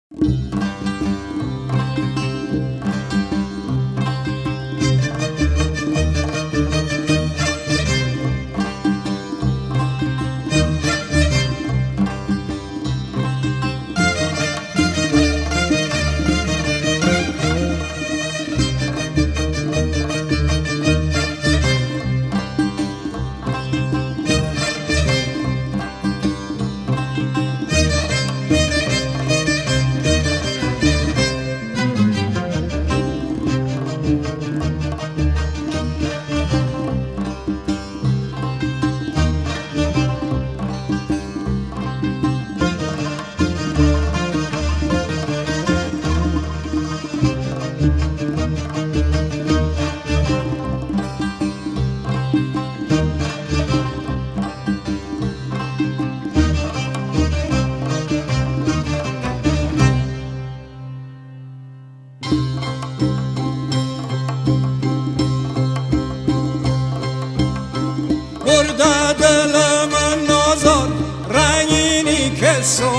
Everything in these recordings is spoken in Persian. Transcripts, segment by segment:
برده دل من نازان رنگینی که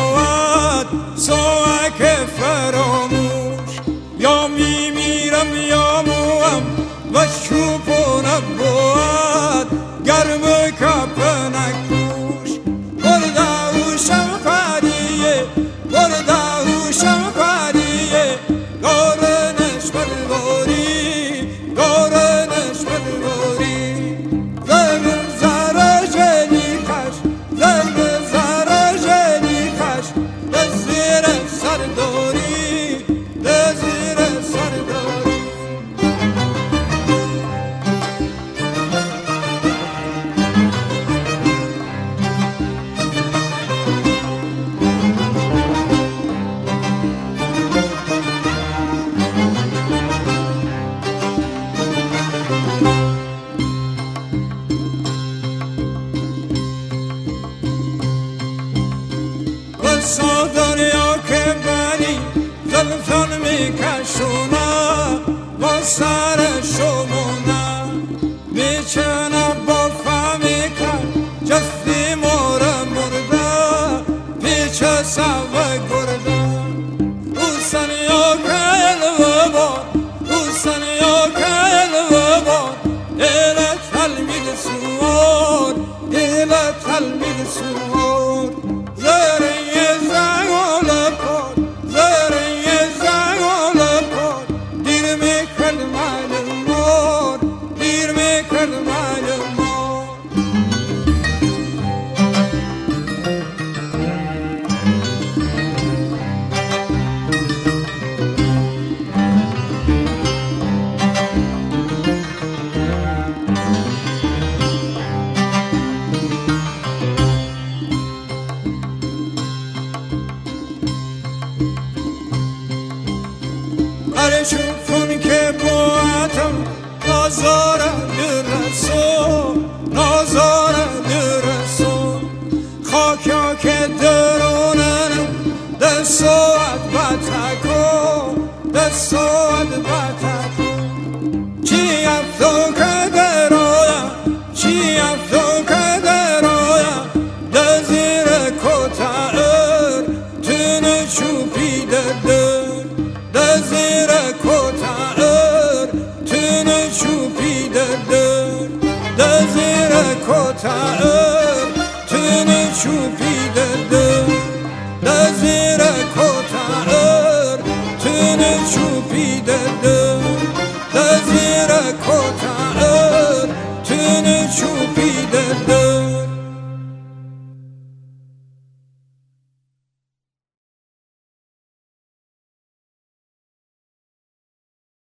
سوعک فراموش یا میمیرم یا موام و چوبونم بود گرم کپنک پوش برده هوشم پریه برده هوشم پریه گارنش بلواری گارنش بلواری بسا دنیا که بری زلفان میکشونه با سر شمونه میچنه با فهمی کن جستی مورا مرده پیچ سوه گرده او سنیا که الوه بار او سنیا که الوه بار ایلت تلمید سوار ایلت تلمید سوار هر چون که باعتم نازاره درسو نازاره درسو خاکیا که درونن دستوات باتکو دستوات باتکو چی افتو که درویا چی افتو